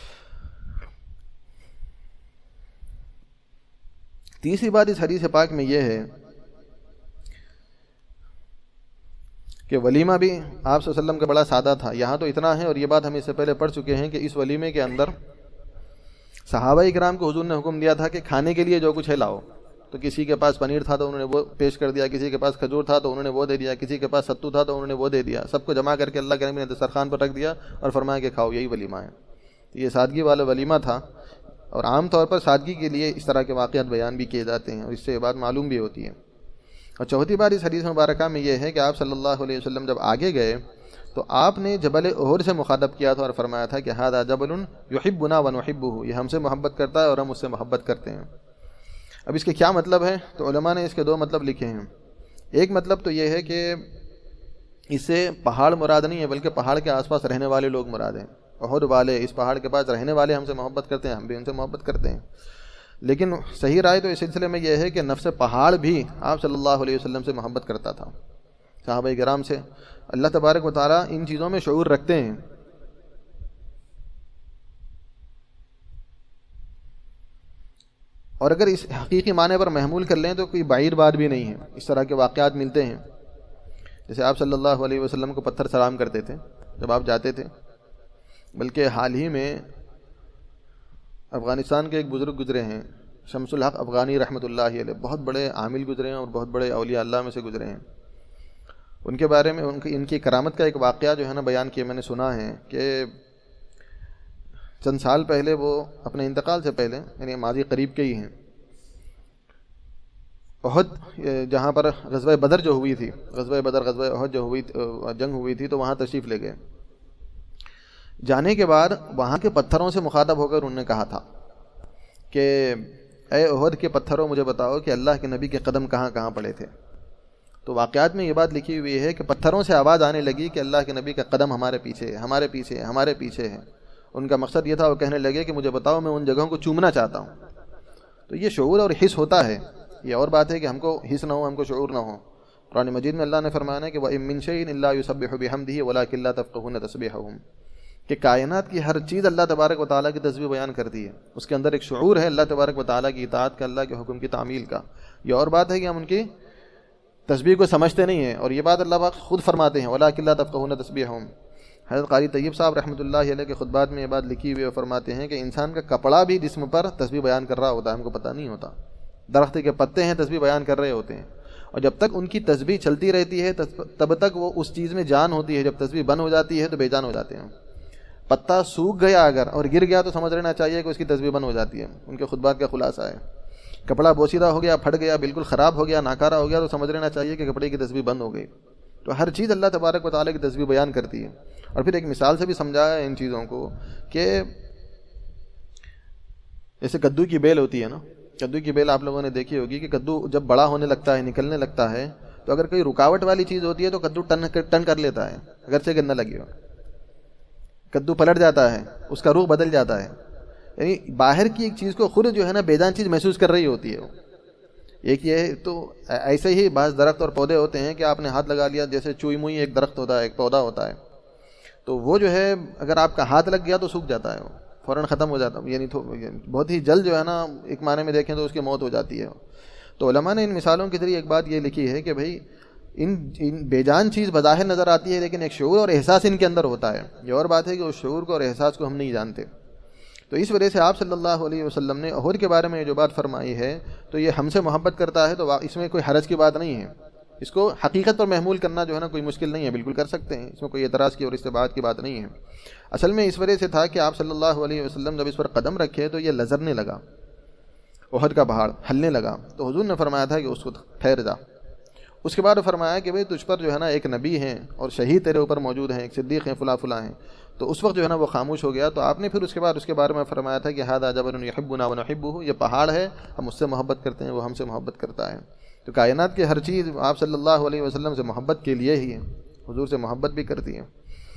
تیسری بات اس حدیث پاک میں یہ ہے کہ ولیمہ بھی آپ صلی اللہ علیہ وسلم کا بڑا سادہ تھا۔ یہاں تو اتنا ہے، اور یہ بات ہم اس سے پہلے پڑھ چکے ہیں کہ اس ولیمے کے اندر صحابہ اکرام کو حضور نے حکم دیا تھا کہ کھانے کے لیے جو کچھ ہے لاؤ، تو کسی کے پاس پنیر تھا تو انہوں نے وہ پیش کر دیا، کسی کے پاس کھجور تھا تو انہوں نے وہ دے دیا، کسی کے پاس ستو تھا تو انہوں نے وہ دے دیا، سب کو جمع کر کے اللہ کے نبی نے دسترخوان پر رکھ دیا اور فرمایا کہ کھاؤ، یہی ولیمہ ہے۔ یہ سادگی والا ولیمہ تھا، اور عام طور پر سادگی کے لیے اس طرح کے واقعات بیان بھی کیے جاتے ہیں، اور اس سے یہ بات معلوم بھی ہوتی ہے۔ اور چوتھی بات اس حدیث مبارکہ میں یہ ہے کہ آپ صلی اللہ علیہ وسلم جب آگے گئے تو آپ نے جبل احد سے مخاطب کیا تھا اور فرمایا تھا کہ ھذا جبل یحبنا ونحبہ، یہ ہم سے محبت کرتا ہے اور ہم اس سے محبت کرتے ہیں۔ اب اس کے کیا مطلب ہے؟ تو علماء نے اس کے دو مطلب لکھے ہیں۔ ایک مطلب تو یہ ہے کہ اس سے پہاڑ مراد نہیں ہے، بلکہ پہاڑ کے آس پاس رہنے والے لوگ مراد ہیں، احد والے، اس پہاڑ کے پاس رہنے والے ہم سے محبت کرتے ہیں، ہم بھی ان سے محبت کرتے ہیں۔ لیکن صحیح رائے تو اس سلسلے میں یہ ہے کہ نفس پہاڑ بھی آپ صلی اللہ علیہ وسلم سے محبت کرتا تھا، صحابہ کرام سے۔ اللہ تبارک و تعالیٰ ان چیزوں میں شعور رکھتے ہیں۔ اور اگر اس حقیقی معنی پر محمول کر لیں تو کوئی بعید بات بھی نہیں ہے، اس طرح کے واقعات ملتے ہیں۔ جیسے آپ صلی اللہ علیہ وسلم کو پتھر سلام کرتے تھے جب آپ جاتے تھے، بلکہ حال ہی میں افغانستان کے ایک بزرگ گزرے ہیں، شمس الحق افغانی رحمۃ اللہ علیہ، بہت بڑے عامل گزرے ہیں اور بہت بڑے اولیاء اللہ میں سے گزرے ہیں۔ ان کے بارے میں ان کی کرامت کا ایک واقعہ جو ہے نا بیان کیا میں نے سنا ہے کہ چند سال پہلے وہ اپنے انتقال سے پہلے، یعنی ماضی قریب کے ہی ہیں، احد جہاں پر غزوہ بدر جو ہوئی تھی، غزوہ بدر، غزوہ احد جو ہوئی جنگ ہوئی تھی، تو وہاں تشریف لے گئے۔ جانے کے بعد وہاں کے پتھروں سے مخاطب ہو کر انہوں نے کہا تھا کہ اے احد کے پتھروں، مجھے بتاؤ کہ اللہ کے نبی کے قدم کہاں کہاں پڑے تھے۔ تو واقعات میں یہ بات لکھی ہوئی ہے کہ پتھروں سے آواز آنے لگی کہ اللہ کے نبی کا قدم ہمارے پیچھے ہے، ہمارے پیچھے ہے، ہمارے پیچھے ہے۔ ان کا مقصد یہ تھا، وہ کہنے لگے کہ مجھے بتاؤ، میں ان جگہوں کو چومنا چاہتا ہوں۔ تو یہ شعور اور حس ہوتا ہے، یہ اور بات ہے کہ ہم کو حس نہ ہو، ہم کو شعور نہ ہو۔ قرآن مجید میں اللہ نے فرمایا کہ وَإِن مِّن شَيْءٍ إِلَّا يُسَبِّحُ بِحَمْدِهِ وَلَٰكِن لَّا تَفْقَهُونَ تَسْبِيحَهُمْ، کہ کائنات کی ہر چیز اللہ تبارک و تعالیٰ کی تسبیح بیان کرتی ہے، اس کے اندر ایک شعور ہے اللہ تبارک و تعالیٰ کی اطاعت کا، اللہ کے حکم کی تعمیل کا۔ یہ اور بات ہے کہ ہم ان کی تسبیح کو سمجھتے نہیں ہیں، اور یہ بات اللہ پاک خود فرماتے ہیں وَلَٰكِن لَّا تَفْقَهُونَ تَسْبِيحَهُمْ۔ حضرت قاری طیب صاحب رحمۃ اللہ علیہ کے خطبات میں یہ بات لکھی ہوئی ہے، فرماتے ہیں کہ انسان کا کپڑا بھی جسم پر تسبیح بیان کر رہا ہوتا ہے، ہم کو پتہ نہیں ہوتا۔ درخت کے پتے ہیں، تسبیح بیان کر رہے ہوتے ہیں، اور جب تک ان کی تسبیح چلتی رہتی ہے تب تک وہ اس چیز میں جان ہوتی ہے، جب تسبیح بند ہو جاتی ہے تو بے جان ہو جاتے ہیں۔ پتا سوکھ گیا اگر اور گر گیا تو سمجھ لینا چاہیے کہ اس کی تسبیح بند ہو جاتی ہے، ان کے خطبات کا خلاصہ ہے۔ کپڑا بوسیدہ ہو گیا، پھٹ گیا، بالکل خراب ہو گیا، ناکارہ ہو گیا تو سمجھ لینا چاہیے کہ کپڑے کی تسبیح بند ہو گئی۔ تو ہر چیز اللہ تبارک و تعالیٰ کی تسبیح بیان کرتی ہے۔ اور پھر ایک مثال سے بھی سمجھایا ہے ان چیزوں کو کہ جیسے کدو کی بیل ہوتی ہے نا، کدو کی بیل آپ لوگوں نے دیکھی ہوگی کہ کدو جب بڑا ہونے لگتا ہے، نکلنے لگتا ہے، تو اگر کوئی رکاوٹ والی چیز ہوتی ہے تو کدو ٹن کر لیتا ہے، اگرچہ کہ نہ لگے ہو، کدو پلٹ جاتا ہے، اس کا رخ بدل جاتا ہے. یعنی باہر کی ایک چیز کو خود جو ہے نا بے جان چیز محسوس کر رہی ہوتی ہے وہ. ایک یہ ہے، تو ایسے ہی بعض درخت اور پودے ہوتے ہیں کہ آپ نے ہاتھ لگا لیا، جیسے چوئی موئی ایک درخت ہوتا ہے، ایک پودا ہوتا ہے، تو وہ جو ہے اگر آپ کا ہاتھ لگ گیا تو سوکھ جاتا ہے، وہ فوراً ختم ہو جاتا ہے، یعنی بہت ہی جلد جو ہے نا ایک معنی میں دیکھیں تو اس کی موت ہو جاتی ہے. تو علماء نے ان مثالوں کے ذریعے ایک بات یہ لکھی ہے کہ بھائی ان بے جان چیز بظاہر نظر آتی ہے لیکن ایک شعور اور احساس ان کے اندر ہوتا ہے. یہ اور بات ہے کہ اس شعور کو اور احساس کو ہم نہیں جانتے. تو اس وجہ سے آپ صلی اللہ علیہ وسلم نے احد کے بارے میں جو بات فرمائی ہے تو یہ ہم سے محبت کرتا ہے، تو اس میں کوئی حرج کی بات نہیں ہے. اس کو حقیقت پر محمول کرنا جو ہے نا کوئی مشکل نہیں ہے، بالکل کر سکتے ہیں، اس میں کوئی اعتراض کی اور استبعاد کی بات نہیں ہے. اصل میں اس وجہ سے تھا کہ آپ صلی اللہ علیہ وسلم جب اس پر قدم رکھے تو یہ لرزنے لگا، احد کا پہاڑ ہلنے لگا. تو حضور نے فرمایا تھا کہ اس کو ٹھہر جا. اس کے بعد فرمایا کہ بھئی تجھ پر جو ہے نا ایک نبی ہیں اور شہید تیرے اوپر موجود ہیں، ایک صدیق ہیں، فلاں فلاں ہیں. تو اس وقت جو ہے نا وہ خاموش ہو گیا. تو آپ نے پھر اس کے بعد اس کے بارے میں فرمایا تھا کہ ھذا جبل یحبنا ونحبہ، یہ پہاڑ ہے، ہم اس سے محبت کرتے ہیں، وہ ہم سے محبت کرتا ہے. تو کائنات کی ہر چیز آپ صلی اللہ علیہ وسلم سے محبت کے لیے ہی ہے، حضور سے محبت بھی کرتی ہیں.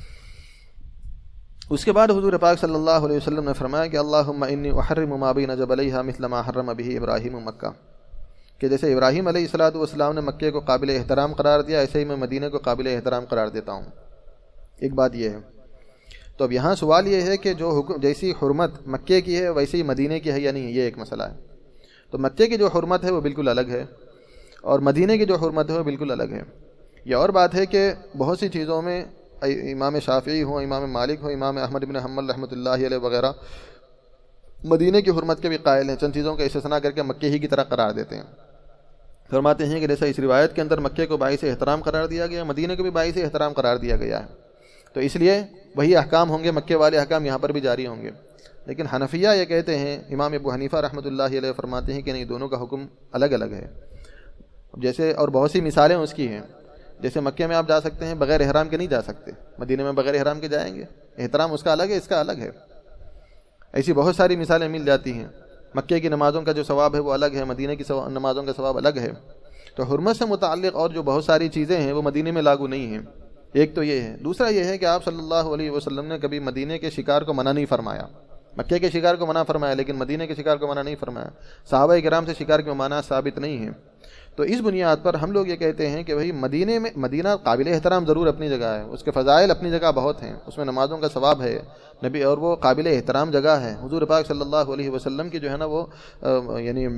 اس کے بعد حضور پاک صلی اللہ علیہ وسلم نے فرمایا کہ اللہم انی احرم ما بین جبلیہا مثل ما حرم بہ ابراہیم مکہ، کہ جیسے ابراہیم علیہ السلام نے مکے کو قابل احترام قرار دیا، ایسے ہی میں مدینہ کو قابل احترام قرار دیتا ہوں. ایک بات یہ ہے. تو اب یہاں سوال یہ ہے کہ جو حکم جیسی حرمت مکے کی ہے ویسی ہی مدینہ کی ہے یا نہیں، یہ ایک مسئلہ ہے. تو مکے کی جو حرمت ہے وہ بالکل الگ ہے اور مدینہ کی جو حرمت ہے وہ بالکل الگ ہے. یہ اور بات ہے کہ بہت سی چیزوں میں امام شافعی ہوں، امام مالک ہوں، امام احمد بن حنبل رحمۃ اللہ علیہ وغیرہ مدینہ کی حرمت کے بھی قائل ہیں، چند چیزوں کا استثناء کر کے مکے ہی کی طرح قرار دیتے ہیں. فرماتے ہیں کہ جیسا اس روایت کے اندر مکے کو باعث احترام قرار دیا گیا، مدینہ کو بھی باعث احترام قرار دیا گیا ہے. تو اس لیے وہی احکام ہوں گے، مکے والے احکام یہاں پر بھی جاری ہوں گے. لیکن حنفیہ یہ کہتے ہیں، امام ابو حنیفہ رحمۃ اللہ علیہ فرماتے ہیں کہ نہیں، دونوں کا حکم الگ الگ ہے. جیسے اور بہت سی مثالیں اس کی ہیں، جیسے مکے میں آپ جا سکتے ہیں بغیر احرام کے نہیں جا سکتے، مدینہ میں بغیر احرام کے جائیں گے، احترام اس کا الگ ہے، اس کا الگ ہے. ایسی بہت ساری مثالیں مل جاتی ہیں. مکے کی نمازوں کا جو ثواب ہے وہ الگ ہے، مدینہ کی نمازوں کا ثواب الگ ہے. تو حرمت سے متعلق اور جو بہت ساری چیزیں ہیں وہ مدینہ میں لاگو نہیں ہیں. ایک تو یہ ہے. دوسرا یہ ہے کہ آپ صلی اللہ علیہ وسلم نے کبھی مدینہ کے شکار کو منع نہیں فرمایا، مکے کے شکار کو منع فرمایا لیکن مدینہ کے شکار کو منع نہیں فرمایا. صحابہ کرام سے شکار کے ممانعت ثابت نہیں ہیں. تو اس بنیاد پر ہم لوگ یہ کہتے ہیں کہ بھائی مدینہ قابل احترام ضرور اپنی جگہ ہے، اس کے فضائل اپنی جگہ بہت ہیں، اس میں نمازوں کا ثواب ہے نبی، اور وہ قابل احترام جگہ ہے. حضور پاک صلی اللہ علیہ وسلم کی جو ہے نا وہ یعنی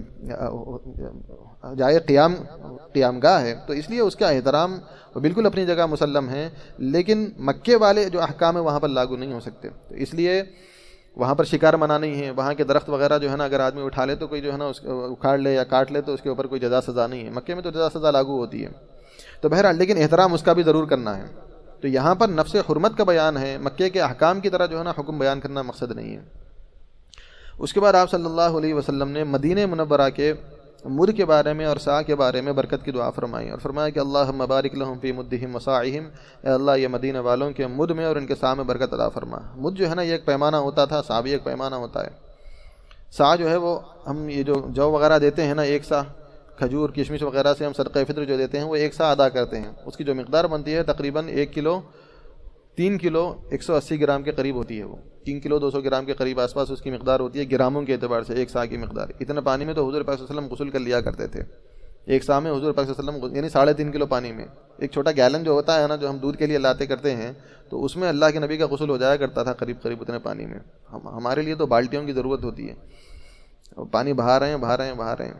جائے قیام گاہ ہے، تو اس لیے اس کا احترام بالکل اپنی جگہ مسلم ہے. لیکن مکے والے جو احکام ہیں وہاں پر لاگو نہیں ہو سکتے. تو اس لیے وہاں پر شکار منع نہیں ہے. وہاں کے درخت وغیرہ جو ہے نا اگر آدمی اٹھا لے تو کوئی جو ہے نا اس اکھاڑ لے یا کاٹ لے تو اس کے اوپر کوئی جزا سزا نہیں ہے. مکے میں تو جزا سزا لاگو ہوتی ہے. تو بہرحال لیکن احترام اس کا بھی ضرور کرنا ہے. تو یہاں پر نفس حرمت کا بیان ہے، مکے کے احکام کی طرح جو ہے نا حکم بیان کرنا مقصد نہیں ہے. اس کے بعد آپ صلی اللہ علیہ وسلم نے مدینہ منورہ کے مد کے بارے میں اور سا کے بارے میں برکت کی دعا فرمائی اور فرمایا کہ اللہم بارک لہم فی مدہم وساعہم، اے اللہ یہ مدینہ والوں کے مد میں اور ان کے سا میں برکت عطا فرما. مد جو ہے نا یہ ایک پیمانہ ہوتا تھا، سا بھی ایک پیمانہ ہوتا ہے. سا جو ہے وہ ہم یہ جو وغیرہ دیتے ہیں نا، ایک سا کھجور کشمش وغیرہ سے ہم صدقہ فطر جو دیتے ہیں وہ ایک سا ادا کرتے ہیں. اس کی جو مقدار بنتی ہے تقریباً 3 کلو 180 گرام کے قریب ہوتی ہے. وہ 3 کلو 200 گرام کے قریب آس پاس اس کی مقدار ہوتی ہے گراموں کے اعتبار سے. ایک سا کی مقدار، اتنا پانی میں تو حضور پاک صلی اللہ علیہ وسلم غسل کر لیا کرتے تھے. ایک سا میں حضور پاک صلی اللہ علیہ وسلم یعنی 3.5 کلو پانی میں، ایک چھوٹا گیلن جو ہوتا ہے نا جو ہم دودھ کے لیے لاتے کرتے ہیں، تو اس میں اللہ کے نبی کا غسل ہو جایا کرتا تھا قریب اتنے پانی میں. ہمارے لیے تو بالٹیوں کی ضرورت ہوتی ہے، پانی بہا رہے ہیں.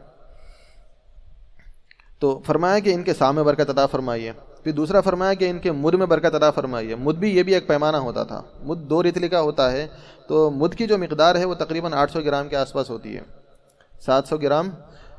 تو فرمایا کہ ان کے سا میں برکت عطا فرمائیے. پھر دوسرا فرمایا کہ ان کے مد میں برکت عطا فرمائیے. مد بھی یہ بھی ایک پیمانہ ہوتا تھا. مد 2 رتلی کا ہوتا ہے. تو مد کی جو مقدار ہے وہ تقریباً 800 گرام کے آس پاس ہوتی ہے. 700 گرام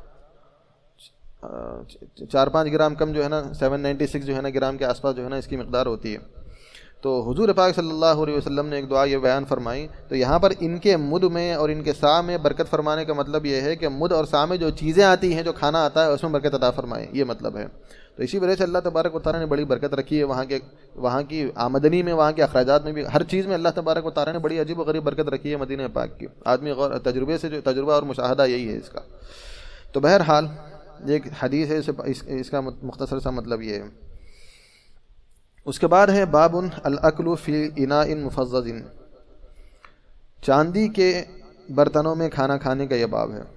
4-5 گرام کم جو ہے نا 796 جو ہے نا گرام کے آس پاس جو ہے نا اس کی مقدار ہوتی ہے. تو حضور پاک صلی اللہ علیہ وسلم نے ایک دعا یہ بیان فرمائی. تو یہاں پر ان کے مد میں اور ان کے سا میں برکت فرمانے کا مطلب یہ ہے کہ مد اور سا میں جو چیزیں آتی ہیں، جو کھانا آتا ہے، اس میں برکت عطا فرمائے، یہ مطلب ہے. تو اسی وجہ سے اللہ تبارک و تعالیٰ نے بڑی برکت رکھی ہے وہاں کی آمدنی میں، وہاں کے اخراجات میں بھی، ہر چیز میں اللہ تبارک و تعالیٰ نے بڑی عجیب و غریب برکت رکھی ہے مدینہ پاک کی. آدمی تجربے سے جو تجربہ اور مشاہدہ یہی ہے اس کا. تو بہرحال یہ ایک حدیث ہے، اس کا مختصر سا مطلب یہ ہے۔ اس کے بعد ہے باب الاکل فی اناء مفضض، چاندی کے برتنوں میں کھانا کھانے کا یہ باب ہے۔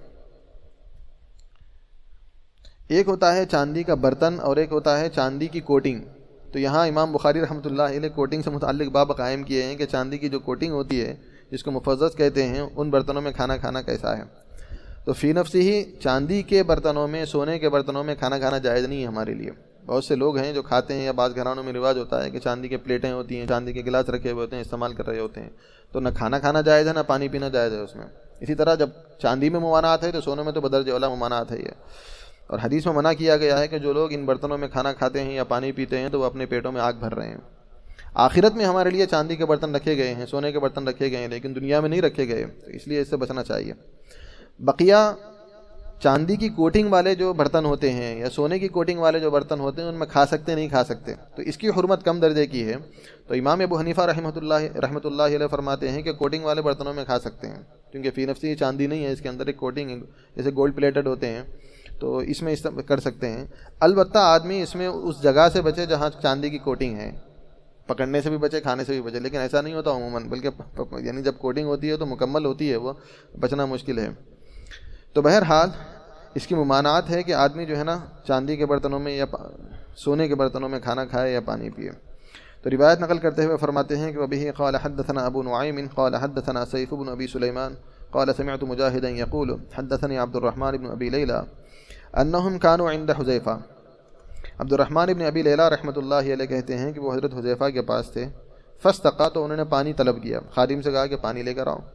ایک ہوتا ہے چاندی کا برتن اور ایک ہوتا ہے چاندی کی کوٹنگ۔ تو یہاں امام بخاری رحمۃ اللہ علیہ کوٹنگ سے متعلق باب قائم کیے ہیں کہ چاندی کی جو کوٹنگ ہوتی ہے جس کو مفضض کہتے ہیں، ان برتنوں میں کھانا کھانا کیسا ہے۔ تو فی نفسی ہی چاندی کے برتنوں میں، سونے کے برتنوں میں کھانا کھانا جائز نہیں ہے ہمارے لیے۔ بہت سے لوگ ہیں جو کھاتے ہیں، یا بعض گھرانوں میں رواج ہوتا ہے کہ چاندی کے پلیٹیں ہوتی ہیں، چاندی کے گلاس رکھے ہوئے ہوتے ہیں، استعمال کر رہے ہوتے ہیں، تو نہ کھانا کھانا جائز ہے نہ پانی پینا جائز ہے اس میں۔ اسی طرح جب چاندی میں ممانعت ہے تو سونے میں تو بدرجہ اولیٰ ممانعت ہے یہ۔ اور حدیث میں منع کیا گیا ہے کہ جو لوگ ان برتنوں میں کھانا کھاتے ہیں یا پانی پیتے ہیں تو وہ اپنے پیٹوں میں آگ بھر رہے ہیں۔ آخرت میں ہمارے لیے چاندی کے برتن رکھے گئے ہیں، سونے کے برتن رکھے گئے ہیں، لیکن دنیا میں نہیں رکھے گئے، تو اس لیے اس سے بچنا چاہیے۔ بقیہ چاندی کی کوٹنگ والے جو برتن ہوتے ہیں یا سونے کی کوٹنگ والے جو برتن ہوتے ہیں ان میں کھا سکتے نہیں کھا سکتے، تو اس کی حرمت کم درجے کی ہے۔ تو امام ابو حنیفہ رحمۃ اللہ علیہ فرماتے ہیں کہ کوٹنگ والے برتنوں میں کھا سکتے ہیں، کیونکہ فی نفسی یہ چاندی نہیں ہے، اس کے اندر ایک کوٹنگ ہے، جیسے گولڈ پلیٹڈ ہوتے ہیں، تو اس میں کر سکتے ہیں۔ البتہ آدمی اس میں اس جگہ سے بچے جہاں چاندی کی کوٹنگ ہے، پکڑنے سے بھی بچے، کھانے سے بھی بچے، لیکن ایسا نہیں ہوتا عموماً، بلکہ یعنی جب کوٹنگ ہوتی ہے تو مکمل ہوتی ہے، وہ بچنا مشکل ہے۔ تو بہرحال اس کی ممانعت ہے کہ آدمی جو ہے نا چاندی کے برتنوں میں یا سونے کے برتنوں میں کھانا کھائے یا پانی پیے۔ تو روایت نقل کرتے ہوئے فرماتے ہیں کہ وبه قال حدثنا ابو نعيم قال حدثنا سيف بن ابي سليمان قال سمعت مجاهدا يقول حدثني عبد الرحمن بن ابي ليلى انهم كانوا عند حذیفہ۔ عبد الرحمن بن ابی لیلہ رحمۃ اللہ علیہ کہتے ہیں کہ وہ حضرت حذیفہ کے پاس تھے، فاستقا، تو انہوں نے پانی طلب کیا، خادم سے کہا کہ پانی لے کر آؤ۔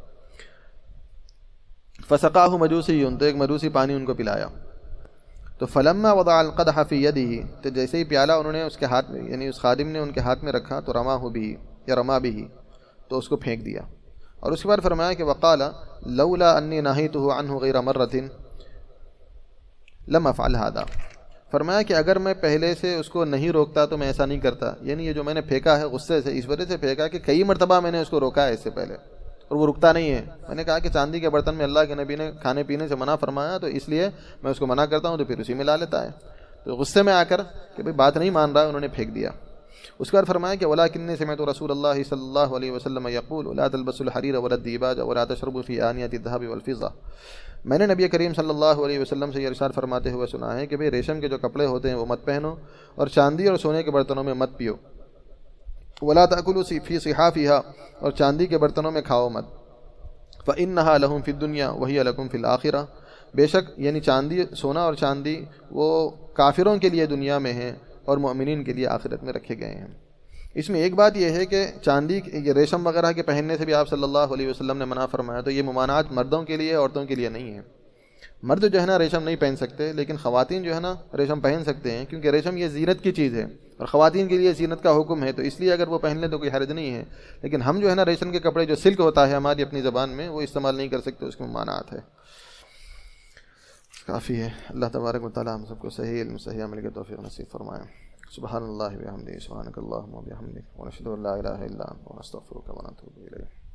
فسقاہ مجوسی، تو ایک مجوسی پانی ان کو پلایا۔ تو فلما وضع القدح فی یدہ، تو جیسے ہی پیالہ انہوں نے اس کے ہاتھ میں، یعنی اس خادم نے ان کے ہاتھ میں رکھا، تو رماہ بھی یا رما بھی، تو اس کو پھینک دیا۔ اور اس کے بعد فرمایا کہ وقال لولا انی نہیتہ عنہ غیر مرۃ لم افعل ھذا، فرمایا کہ اگر میں پہلے سے اس کو نہیں روکتا تو میں ایسا نہیں کرتا، یعنی یہ جو میں نے پھینکا ہے غصے سے، اس وجہ سے پھینکا کہ کئی مرتبہ میں نے اس کو روکا ہے اس سے پہلے اور وہ رکتا نہیں ہے۔ میں نے کہا کہ چاندی کے برتن میں اللہ کے نبی نے کھانے پینے سے منع فرمایا، تو اس لیے میں اس کو منع کرتا ہوں، تو پھر اسی میں لا لیتا ہے۔ تو غصے میں آ کر کہ بھئی بات نہیں مان رہا ہے، انہوں نے پھینک دیا۔ اس کے بعد فرمایا کہ وَلَٰكِنِّي سَمِعْتُ رَسُولَ اللَّهِ صلی اللہ علیہ وسلم يقول لا تلبسوا الحرير ولا الديباج ولا تشربوا في آنية الذهب والفضة، میں نے نبی کریم صلی اللہ علیہ وسلم سے یہ ارشاد فرماتے ہوئے سنا ہے کہ بھئی ریشم کے جو کپڑے ہوتے ہیں وہ مت پہنو، اور چاندی اور سونے کے برتنوں میں مت پیو، ولا تأكلوا في صحافها، اور چاندی کے برتنوں میں کھاؤ مت، فإنها لهم في الدنيا وهي لكم في الآخرة، بے شک یعنی چاندی، سونا اور چاندی وہ کافروں کے لیے دنیا میں ہیں اور مؤمنین کے لیے آخرت میں رکھے گئے ہیں۔ اس میں ایک بات یہ ہے کہ چاندی یہ ریشم وغیرہ کے پہننے سے بھی آپ صلی اللہ علیہ وسلم نے منع فرمایا، تو یہ ممانعت مردوں کے لیے عورتوں کے لیے نہیں ہے۔ مرد جو ہے نا ریشم نہیں پہن سکتے، لیکن خواتین جو ہے نا ریشم پہن سکتے ہیں، کیونکہ ریشم یہ زینت کی چیز ہے اور خواتین کے لیے زینت کا حکم ہے، تو اس لیے اگر وہ پہن لیں تو کوئی حرج نہیں ہے۔ لیکن ہم جو ہے نا ریشم کے کپڑے جو سلک ہوتا ہے ہماری اپنی زبان میں، وہ استعمال نہیں کر سکتے، اس کی ممانعت ہے۔ کافی ہے۔ اللہ تبارک و تعالی ہم سب کو صحیح علم، صحیح عمل کی توفیق نصیب فرمائے۔ سبحان اللہ و بحمدہ، سبحانک اللہم و بحمدک، ونشہد ان لا الہ الا انت، ونستغفرک ونتوب الیک۔